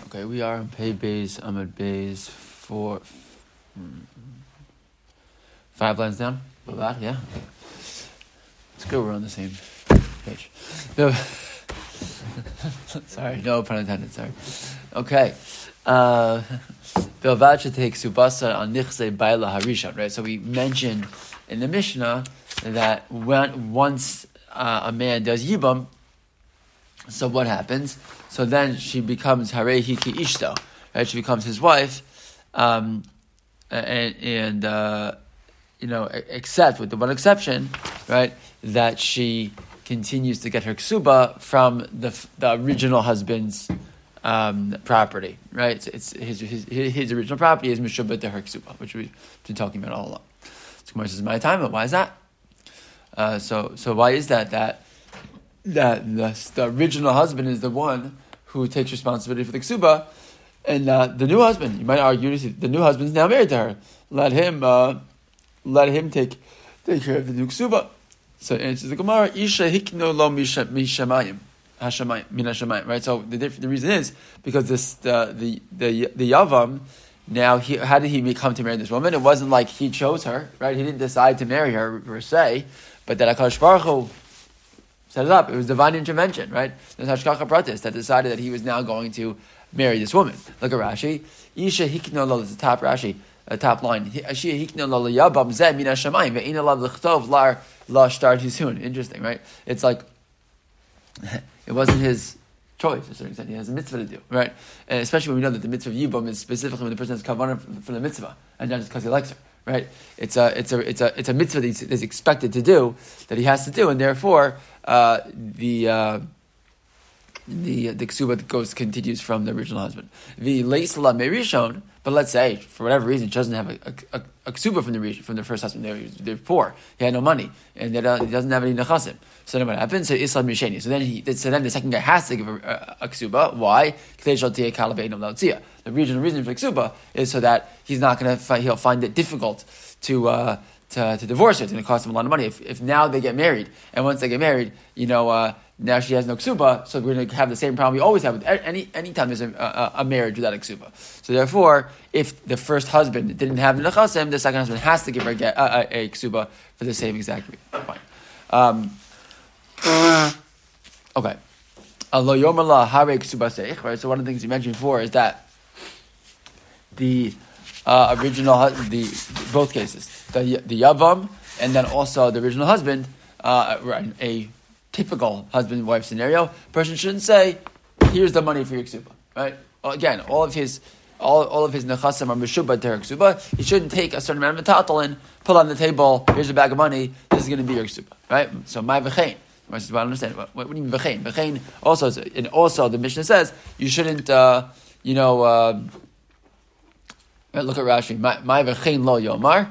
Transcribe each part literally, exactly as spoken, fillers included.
Okay, we are on Pei Beis, Amud Beis, four, hmm, five lines down. About, yeah. It's good, we're on the same page. No, sorry, no pun intended, sorry. Okay. Uh, Bilvad should take subasa on nichse baila harishon, right? So we mentioned in the Mishnah that when once uh, a man does yibam, so what happens? So then she becomes harehi ki ishto, right? She becomes his wife, um, and, and uh, you know, except with the one exception, right, that she continues to get her ksuba from the the original husband's um, property, right? So it's his, his his original property is mishubah to her ksuba, which we've been talking about all along. So Gemara says, "My time, but why is that? Uh, so so why is that that?" that the, the original husband is the one who takes responsibility for the ksuba, and uh, the new husband, you might argue, the new husband's now married to her. Let him, uh, let him take take care of the new ksuba. So answers the Gemara, Isha hikno lo mishamayim, hashamayim, min hashamayim. Right. So the the reason is because this the the the, the yavam. Now, he, how did he come to marry this woman? It wasn't like he chose her, right? He didn't decide to marry her per se, but that HaKadosh Baruch Hu set it up. It was divine intervention, right? There's Hashgacha Pratis that decided that he was now going to marry this woman. Look at Rashi. Isha hikno lo, it's the top Rashi, uh, top line. Isha hikno lo yabam zeh min hashamayim ve'ina lav l'chtov lar la shtar tizun. Interesting, right? It's like, it wasn't his choice, to a certain extent. He has a mitzvah to do, right? And especially when we know that the mitzvah of yibam is specifically when the person has kavanah for the mitzvah, and not just because he likes her. Right? It's a it's a it's a it's a mitzvah that he's, that he's expected to do, that he has to do, and therefore uh, the uh, the the ksuba goes continues from the original husband. The leisla merishon, but let's say for whatever reason she doesn't have a, a, a ksuba from the from the first husband. They're, they're poor. He had no money, and they don't, he doesn't have any nechasim. So then what happens? So islam misheni. So then he so then the second guy has to give a, a, a ksuba. Why? The regional reason for the ksuba is so that he's not going to find, he'll find it difficult to uh, to to divorce her. It's going to cost him a lot of money. If if now they get married, and once they get married, you know. Uh, Now she has no ksuba, so we're going to have the same problem we always have with any any time there's a, a, a marriage without a ksuba. So therefore, if the first husband didn't have the nechasim, the second husband has to give her a, a, a ksuba for the same exact reason. Fine. Um, okay. Right. So one of the things you mentioned before is that the uh, original the both cases the the yavam and then also the original husband uh, a typical husband-wife scenario, person shouldn't say, "Here's the money for your ksuba." Right? Again, all of his, all, all of his nechasim are meshubah to her ksuba. He shouldn't take a certain amount of metatolin, put on the table. Here's a bag of money. This is going to be your ksuba. Right? So my v'chein. I don't understand. What, what do you mean v'chein? V'chein also, and also the Mishnah says you shouldn't, uh, you know. Uh, look at Rashi. My v'chein lo yomar.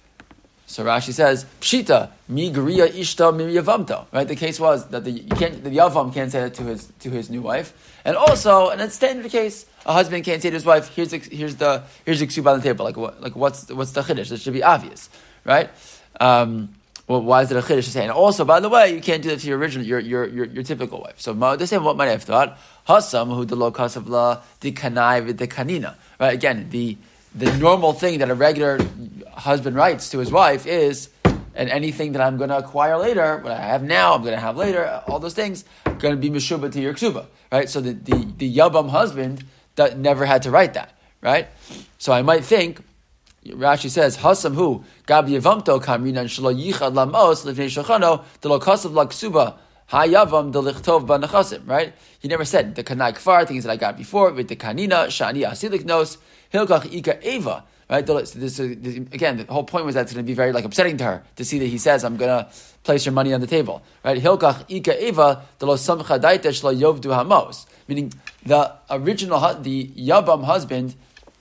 So Rashi says, Pshita, mi gariya ishta mi yavamto. Right? The case was that the you can't the yavam can't say that to his to his new wife. And also, and it's standard case, a husband can't say to his wife, here's the here's the here's the ksuba on the table. Like what like what's what's the chiddush? It should be obvious. Right? Um, well, why is it a chiddush to say? And also, by the way, you can't do that to your original your your your, your typical wife. So the same what might I have thought? Hasam who the lo kasav la the kanai with the kanina. Right? Again, the the normal thing that a regular husband writes to his wife is, and anything that I'm going to acquire later, what I have now, I'm going to have later, all those things, are going to be meshubah to your ksuba, right? So the, the, the yabam husband that never had to write that, right? So I might think, Rashi says, Hasam hu, gab yavamto kamrinan shalo yichad lamos lifnei shachano delo kasav la ksuba hayavam delichtov banachasim, right? He never said the kanai kfar, things that I got before, with the kanina, shani asilik nos, hilkach ika eva, right? This, this, again, the whole point was that it's going to be very like upsetting to her to see that he says, "I'm going to place your money on the table." Right? Hilkach ika eva delo samcha daita shlo yovdu hamos. Meaning the original, the yabam husband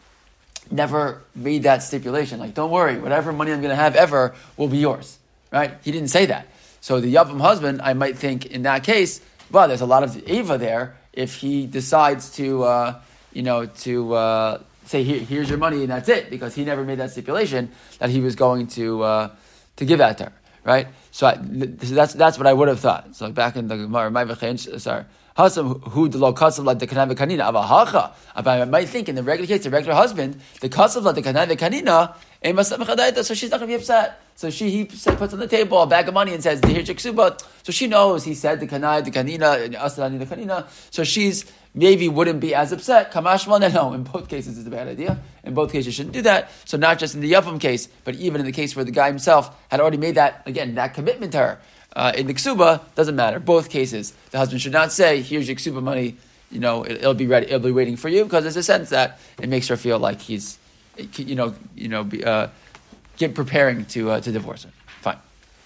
never made that stipulation. Like, don't worry, whatever money I'm going to have ever will be yours. Right? He didn't say that. So the yavam husband, I might think in that case, well, there's a lot of eva there if he decides to, uh, you know, to. Uh, say Here, here's your money and that's it, because he never made that stipulation that he was going to uh, to give that to her, right? So, I, so that's that's what I would have thought. So back in the Gemara, my v'chein, sorry, Hasam who the law kasav like the kanai kanina avahacha. I might think in the regular case, the regular husband, the kasav like the kanai kanina, so she's not going to be upset. So she he puts on the table a bag of money and says, "Here's your ksuba." So she knows he said the kanai, the kanina, asalani, the kanina. So she's maybe wouldn't be as upset. Kamashman, no. In both cases, it's a bad idea. In both cases, you shouldn't do that. So not just in the yavam case, but even in the case where the guy himself had already made that again that commitment to her uh, in the ksuba, doesn't matter. Both cases, the husband should not say, "Here's your ksuba money." You know, it, it'll be ready. It'll be waiting for you, because there's a sense that it makes her feel like he's, you know, you know, be, uh, get preparing to uh, to divorce her. Fine.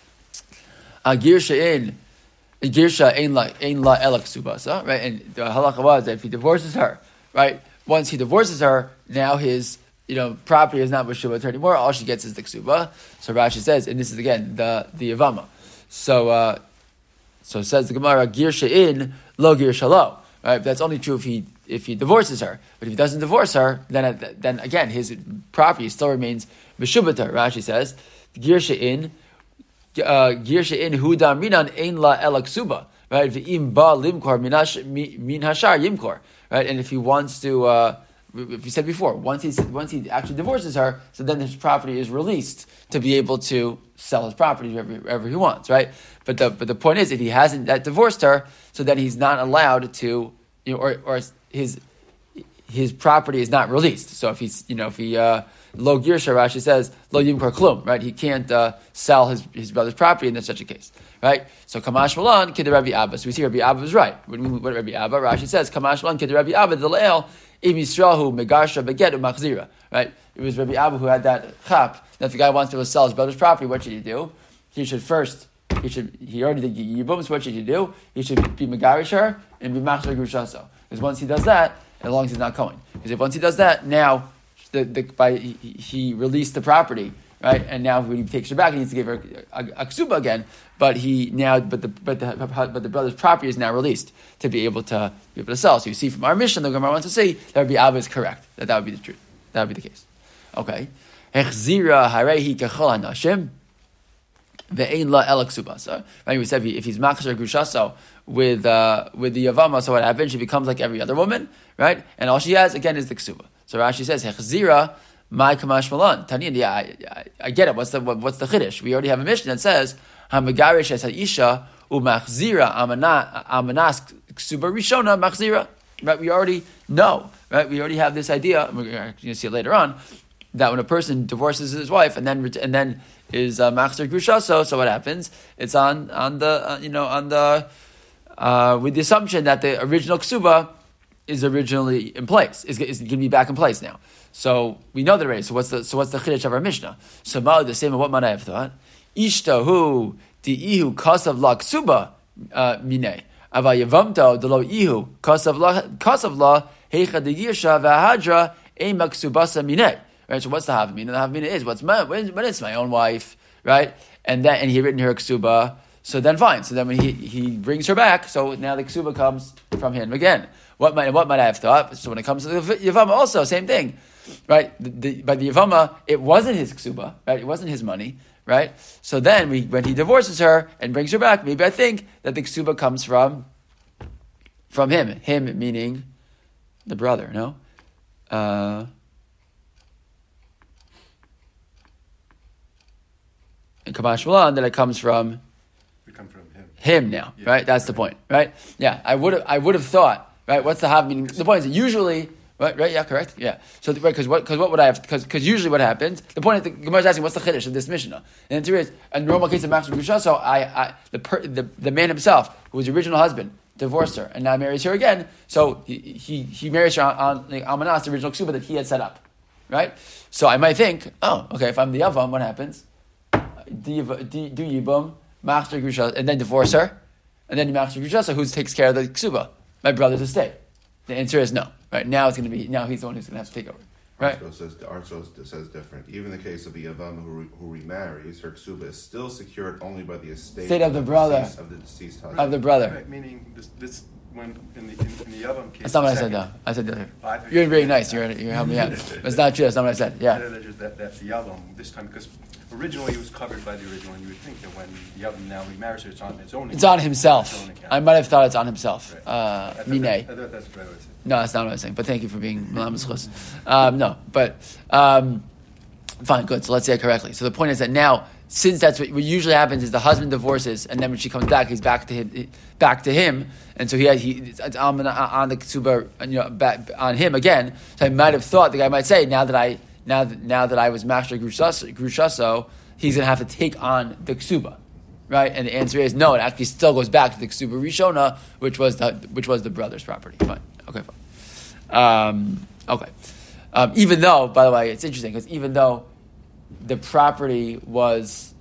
Girsha in, girsha ein la ein la elak subasa, right? And the halacha was that if he divorces her, right? Once he divorces her, now his you know property is not b'shubat anymore. All she gets is the ksuba. So Rashi says, and this is again the the yavama. So uh, so says the Gemara, girsha in lo girsha lo. Right? That's only true if he if he divorces her. But if he doesn't divorce her, then then again his property still remains b'shubat. Rashi says, girsha in. Girsha in huda minan ein la elaksuba, right? V'im ba limkor min hashar yimkor, right? And if he wants to, uh, if you said before, once he once he actually divorces her, so then his property is released to be able to sell his property wherever, wherever he wants, right? But the but the point is, if he hasn't that divorced her, so then he's not allowed to, you know, or or his his property is not released. So if he's, you know, if he uh, lo girsha, Rashi says lo yimkor klum, right? He can't uh, sell his, his brother's property in such a case, right? So kamash malan kid Rabbi Abba. So we see Rabbi Abba was right. When what Rabbi Abba, Rashi says kamash malan kid Rabbi Abba the leil im yisrahu megarsha beget umachzira, right? It was Rabbi Abba who had that chap that if the guy wants to sell his brother's property, what should he do? He should first. He should. He already did yibum. So what should he do? He should be megarish her and be machzir grushaso. Because once he does that, as long as he's not going. Because if once he does that, now the, the, by, he, he released the property, right? And now when he takes her back, he needs to give her a, a, a ksuba again. But he now, but the but the but the brother's property is now released to be able to be able to sell. So you see from our mission, the Gemara wants to say that Rabbi Abba is correct. That that would be the truth. That would be the case. Okay. Echzira harehi kachol hanashim ve'ein la elak subasa. Right? We said if he's makasher grushaso with uh, with the yavama, so what happens? She becomes like every other woman, right? And all she has again is the ksuba. So Rashi says hechzira my kamash malan tanin. Yeah, I, I, I get it. What's the what, what's the chiddush? We already have a mission that says hamegarish es haisha umachzira amana amanas ksuba rishona machzira. Right? We already know. Right? We already have this idea. We're going to see it later on that when a person divorces his wife and then and then is machzir grushaso, so what happens? It's on on the uh, you know on the uh, with the assumption that the original ksuba is originally in place, is, is going to be back in place now. So we know that already. So what's the so what's the chiddush of our Mishnah? So ma the same of what might I have thought? Ishtahu diihu kasav la ksuba minei avayavamto delo ihu kasav la kasav la heicha degirsha v'ahadra ema ksubasa minei. Right. So what's the havamina? The havamina is what's my when, when it's my own wife, right? And then and he written her ksuba. So then fine. So then when he, he brings her back, so now the ksuba comes from him again. What might what might I have thought? So when it comes to the Yavama also, same thing. Right? The, the, by the Yavama, it wasn't his ksuba, right? It wasn't his money, right? So then we, when he divorces her and brings her back, maybe I think that the ksuba comes from from him. Him meaning the brother, no? Uh and Kamash Malan, that it comes from come from him. Him now, yeah. Right? That's the point, right? Yeah, I would have, I would have thought, right? What's the have meaning? The point is that usually, right? Right? Yeah, correct. Yeah. So, right? Because what? Because what would I have? Because because usually what happens? The point is the Gemara is asking, what's the chiddush of this Mishnah? And the answer is a normal case of machzir grusha. So I, I the, per, the the man himself, who was the original husband, divorced her and now marries her again. So he he, he marries her on, on the Amanas, the original ksuba that he had set up, right? So I might think, oh, okay, if I'm the Yavam, what happens? Do do Yibum, Machzir Grusha, and then divorce her, and then Machzir Grusha, so who takes care of the ksuba? My brother's estate. The answer is no. Right now, it's going to be now he's the one who's going to have to take over. Right? Archos says the Archos says different. Even in the case of the Yavam who, who remarries, her ksuba is still secured only by the estate State of the brother deceased, of the deceased husband. of the brother. Right, meaning this, this when in the in, in the Yavam case. That's not what I said. second, though. I said that. I- You're very nice. You're you're helping me out. That's not true. That's not what I said. Yeah. That, that, that the Yavam this time because originally it was covered by the original, and you would think that when the other now remarries her, it's on its own. It's on himself. Its own account. I might have thought it's on himself. Right. Uh, I thought Minei. that- I thought that's what I was saying. No, that's not what I was saying. But thank you for being Malamas um, No, but um, fine, good. So let's say it correctly. So the point is that now, since that's what, what usually happens, is the husband divorces, and then when she comes back, he's back to him, back to him, and so he had he it's on, on the ksuba, you know, back on him again. So I might have thought the guy might say, now that I now that now that I was master grushaso, he's going to have to take on the ksuba. Right, and the answer is no. It actually still goes back to the ksuba rishona, which was the which was the brother's property. Fine, okay, fine. Um, okay, um, even though, by the way, it's interesting because even though the property was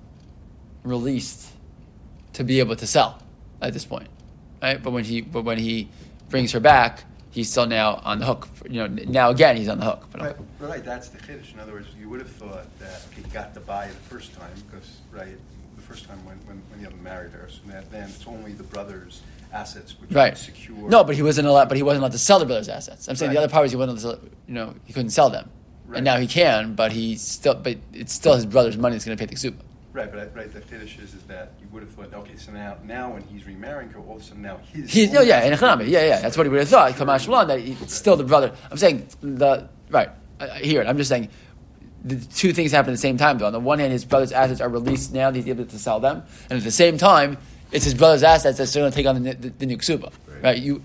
released to be able to sell at this point, right? But when he but when he brings her back, he's still now on the hook. For, you know, now again he's on the hook. But Right, right, that's the chiddush. In other words, you would have thought that okay, he got to buy it the first time because right. First time when, when, when the other married her, so that, then it's only the brother's assets which right. are secure. No, but he wasn't allowed. But he wasn't allowed to sell the brother's assets. I'm saying Right. the other part was he wasn't allowed to sell, you know, he couldn't sell them, Right. and now he can. But he still, but it's still his brother's money that's going to pay the ksuba. Right, but I- right, the chiddush is, is that you would have thought, okay, so now now when he's remarrying her, all of a sudden now his. He, own no, yeah, in assets- economy, yeah, yeah. That's what he would have thought. Kamash Malan, that he- it's still the brother. I'm saying the right. I, I hear it. I'm just saying. The two things happen at the same time, though. On the one hand, his brother's assets are released now; he's able to sell them, and at the same time, it's his brother's assets that's going to take on the, the, the new ksuba, right. right? You,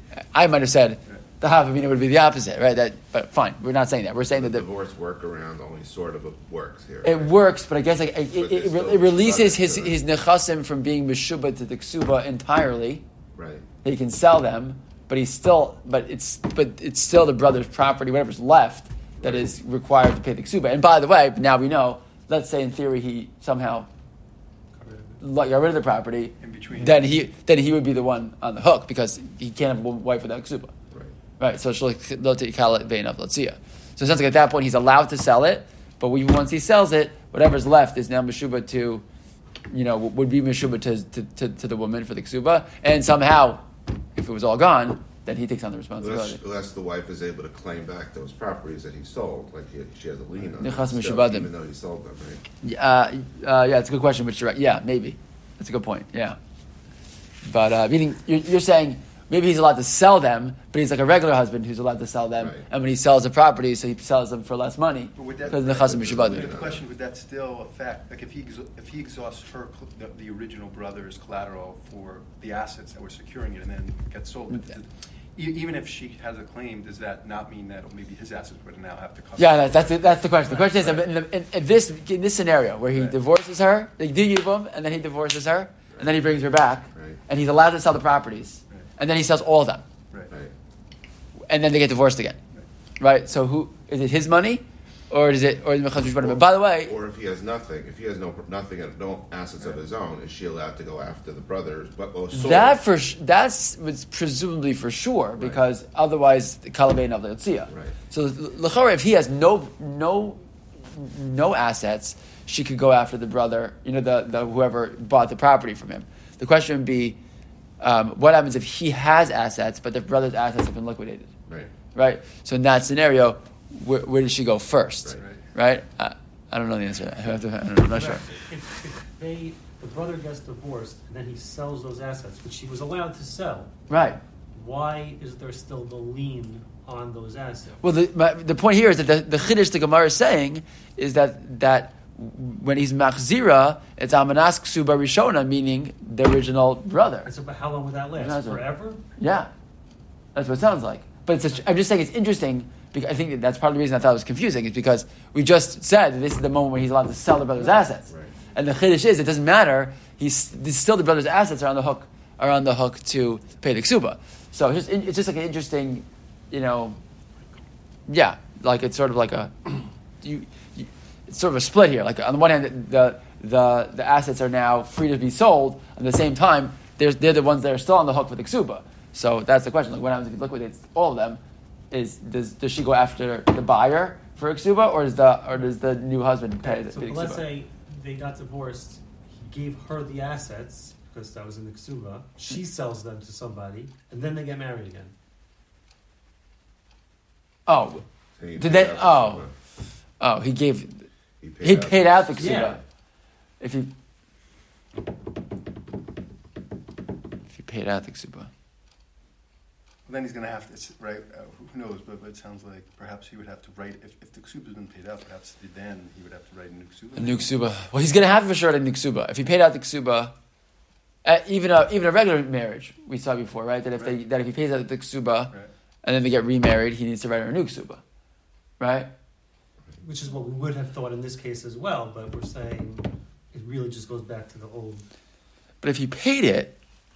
I might have said the Havamina would be the opposite, right? That, but fine, we're not saying that. We're saying The that the divorce workaround only sort of works here. it right? works, but I guess like, it, But it, it, it's still it releases brothers, his so- his nechasim from being meshubah to the ksuba entirely. Right. He can sell them, but he's still, but it's, but it's still the brother's property, whatever's left, that is required to pay the ksuba. And by the way, now we know. Let's say in theory he somehow got rid of the property. In between. Then he then he would be the one on the hook because he can't have a wife without ksuba. Right. Right. So So it sounds like at that point he's allowed to sell it, but we, once he sells it, whatever's left is now meshuba to, you know, would be meshuba to, to, to, to the woman for the ksuba, and somehow, if it was all gone, then he takes on the responsibility. Unless, unless the wife is able to claim back those properties that he sold, like he, she has a lien on them, Nechas still, mishubadim. even though he sold them, right? Uh, uh, yeah, it's a good question, but you're right. Yeah, maybe. That's a good point. Yeah. But uh, meaning, you're, you're saying maybe he's allowed to sell them, but he's like a regular husband who's allowed to sell them. Right. And when he sells the property, so he sells them for less money. But would that- Because the chasam But mishubadim. the question, would that still affect, like if he, exha- if he exhausts her, cl- the, the original brother's collateral for the assets that were securing it and then gets sold, Yeah. e- even if she has a claim, does that not mean that maybe his assets would now have to come? Yeah, that, that's the, that's the question. The question is, in, the, in, in this in this scenario where he Right. divorces her, they do Yibum, and then he divorces her, and then he brings her back, Right. and he's allowed to sell the properties, Right. and then he sells all of them, Right. Right. and then they get divorced again, right? So who is it? His money, or is it or is it Mechaz Mishpatim? But by the way, Or if he has nothing, if he has no nothing, no assets of his own, is she allowed to go after the brothers? But oh, sold? that for sh- that's was presumably for sure because otherwise Kalabei of Leotzia. Right. So l'chora, if he has no no no assets, she could go after the brother. You know, the, the whoever bought the property from him. The question would be, um, what happens if he has assets, but the brother's assets have been liquidated? Right. Right. So in that scenario, where, where does she go first? Right. Right. Uh, I don't know the answer. To that. I have to, I don't know, I'm not sure. If, if they, the brother gets divorced and then he sells those assets, which he was allowed to sell, Right. why is there still the lien on those assets? Well, the my, the point here is that the, the chiddush the Gemara is saying is that that when he's machzira, it's amanas ksuba rishona, meaning the original brother. And so, but how long would that last? That's a- Forever? Yeah, that's what it sounds like. But it's a, I'm just saying it's interesting because I think that that's part of the reason I thought it was confusing is because we just said that this is the moment when he's allowed to sell the brother's assets, Right. and the chiddush is it doesn't matter. He's this, still the brother's assets are on the hook are on the hook to pay the ksuba. So it's just it's just like an interesting, you know, yeah, like it's sort of like a you, you it's sort of a split here. Like on the one hand, the the the assets are now free to be sold. At the same time, they're they're the ones that are still on the hook for the ksuba. So that's the question. Like what happens if he liquidates all of them? Is does does she go after the buyer for a ksuba, or does the or does the new husband pay the, So pay the let's ksuba? say they got divorced, he gave her the assets, because that was in the ksuba, she sells them to somebody, and then they get married again. Oh, So he Did took they- out the oh. silver. oh, he gave. He paid, He out, paid out the ksuba. Yeah. If he if he paid out the ksuba. Then he's going to have to, it's- right, uh, who knows, but, but it sounds like perhaps he would have to write, if, if the ksuba's been paid out, perhaps then he would have to write a new ksuba. A new ksuba. Well, he's going to have for sure a new ksuba. If he paid out the ksuba, uh, even a even a regular marriage we saw before, right? That if they Right. that if he pays out the ksuba Right. and then they get remarried, he needs to write a new ksuba, right? Which is what we would have thought in this case as well, but we're saying it really just goes back to the old. But if he paid it,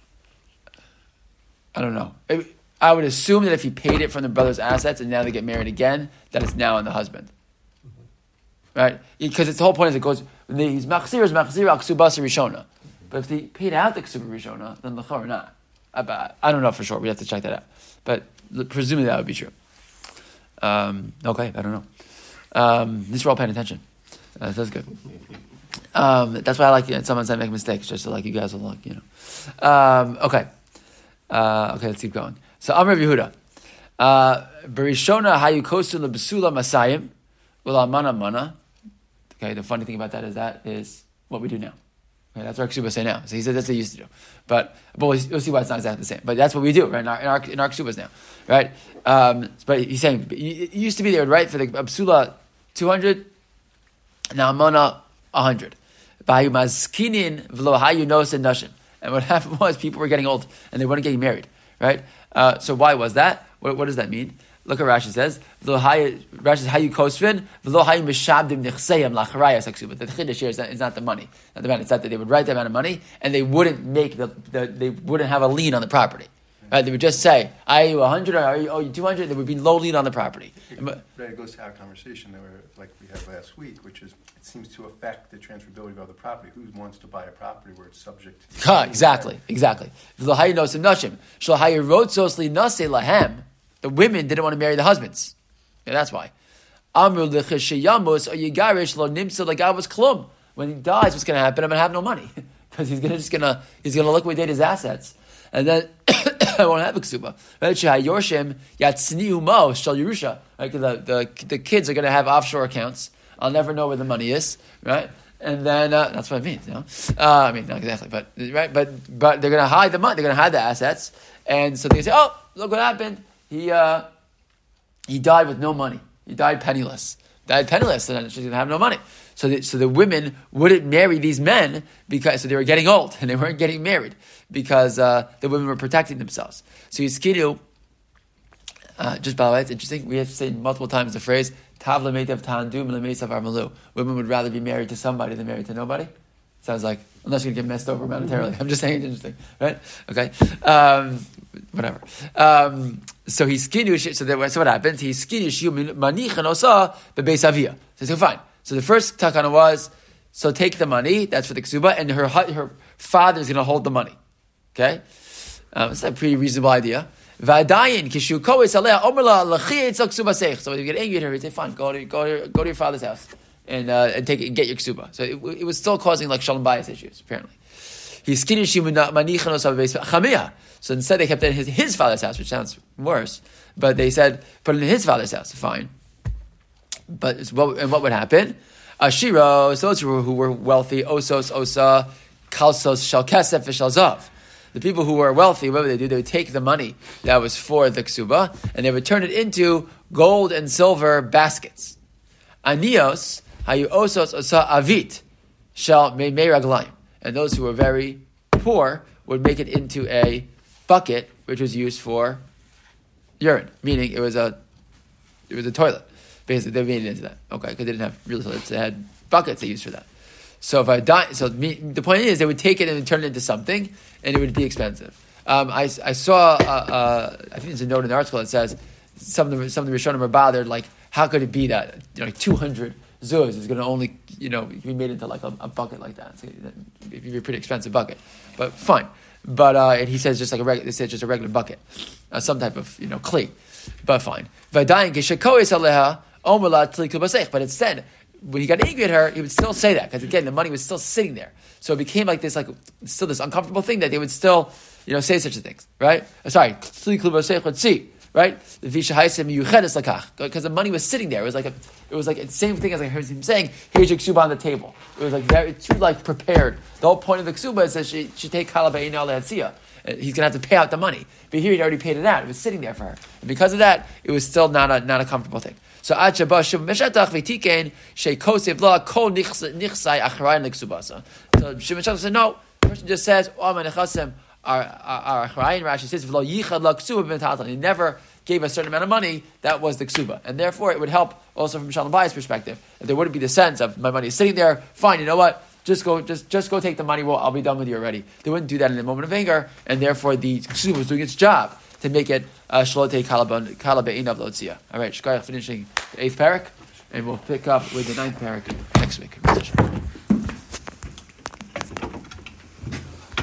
I don't know. It- I would assume that if he paid it from the brother's assets and now they get married again, that it's now on the husband. Right? Because it's the whole point is it goes, he's machzir is machzir al ksubas rishona. But if they paid out the ksuba rishona, then l'chor not. I, I don't know for sure. We have to check that out. But presumably that would be true. Um, okay, I don't know. Um, this we're all paying attention. Uh, that's good. Um, that's why I like it. Someone said make mistakes, just so like you guys will look, you know. Um, okay. Uh, okay, let's keep going. So Amar Yehuda, Berishona hayu kosu lebesula masayim ulamana mana. Okay, the funny thing about that is that is what we do now. Okay, that's what our ksuba say now. So he said that's what they used to do, but but we'll, we'll see why it's not exactly the same. But that's what we do right in our in our, in our ksubas now, right? Um, but he's saying it used to be they would write for the absula two hundred, now mana a hundred. Bayu maskinin v'lo hayu nosen nashim. And what happened was people were getting old and they weren't getting married, right? Uh, so why was that? What, what does that mean? Look at Rashi says, Rashi says, "Hayu kosvin v'lo hayu mishabdim nechseyam lacharayas aksuba." But the chiddush here is not, is not the money, not the amount. It's not that they would write the amount of money and they wouldn't make the, the they wouldn't have a lien on the property. Right? They would just say, "I owe you a hundred, or I owe you two hundred." There would be no lien on the property. Right, it goes to our conversation that we're, like we had last week, which is it seems to affect the transferability of the property. Who wants to buy a property where it's subject to... Ha, exactly, exactly. The women didn't want to marry the husbands. Yeah, that's why. When he dies, what's going to happen? I'm going to have no money because he's gonna just going to he's going to liquidate his assets, and then I won't have a ksuba. Right? Right? The, the the kids are going to have offshore accounts. I'll never know where the money is, right? And then uh, that's what it means, you know. Uh, I mean, not exactly, but right, but but they're going to hide the money. They're going to hide the assets, and so they say, "Oh, look what happened. He uh, he died with no money. He died penniless. Died penniless, and she's going to have no money." So the, so the women wouldn't marry these men because so they were getting old and they weren't getting married because uh, the women were protecting themselves. So Yiskidu, uh, just by the way, it's interesting. We have said multiple times the phrase "Tav lemeitav ta'andum lemeisav armalu." Women would rather be married to somebody than married to nobody. Sounds like unless you're gonna get messed over monetarily. I'm just saying it's interesting, right? Okay, um, whatever. Um, so he's skinu. So, that, so what happens? He's skinu shiu manichan osa bebeis avia. So, so fine. So the first takana was, so take the money, that's for the ksuba, and her her father is going to hold the money. Okay? Um, it's a pretty reasonable idea. V'adayin, kishu kois alea, omerla, l'chi etzal ksuba seich. So when you get angry at her, he'd say, fine, go to, go to, go to your father's house and, uh, and take it, and get your ksuba. So it, it was still causing like shalom bayis issues, apparently. He's skinishi manichan osa bebeis chamiyah. So instead they kept it in his, his father's house, which sounds worse. But they said, put it in his father's house, fine. But it's what, and what would happen? Ashiro, those who were, who were wealthy, osos, osa, kalsos, shal kesef, shal zav. The people who were wealthy, what would they do? They would take the money that was for the ksuba, and they would turn it into gold and silver baskets. Anios, hayu osos, osa, avit, shal me raglayim. And those who were very poor would make it into a bucket, which was used for urine, meaning it was a, it was a toilet. Basically, they made it into that. Okay, because they didn't have real toilets; they had buckets they used for that. So if I die, so me, the point is, they would take it and turn it into something, and it would be expensive. Um, I, I saw, uh, uh, I think there's a note in the article that says some of the some of the Rishonim are bothered, like how could it be that you know, like two hundred zuz is going to only you know be made into like a, a bucket like that? So it'd be a pretty expensive bucket, but fine. But uh, and he says just like a regular, they said just a regular bucket, uh, some type of you know clay, but fine. But instead, when he got angry at her, he would still say that because again, the money was still sitting there. So it became like this, like still this uncomfortable thing that they would still, you know, say such a things, right? Uh, sorry, right? right? Because the money was sitting there. It was like a, it was like the same thing as I heard him saying, here's your ksuba on the table. It was like very, too like prepared. The whole point of the ksuba is that she should take kala be'ina le'atzia. He's going to have to pay out the money. But here he'd already paid it out. It was sitting there for her. And because of that, it was still not a, not a comfortable thing. So, ad sheba Shimon Meshetach v'tikein she'kosev la kol nichsai acharayin l'ksubasa. So, Shimon Meshetach said, no. The person just says, oh, my nechasim are acharayin. Rashi says, v'lo yichad la ksuba ben tatan. He never gave a certain amount of money. That was the ksuba. And therefore, it would help also from Shalom Bayis' perspective. That there wouldn't be the sense of my money is sitting there. Fine, you know what? Just go, just, just go take the money. Well, I'll be done with you already. They wouldn't do that in a moment of anger, and therefore the ksuba was doing its job to make it shalote kala be'inav lotzia. All right, Shkayach finishing the eighth parak, and we'll pick up with the ninth parak next week.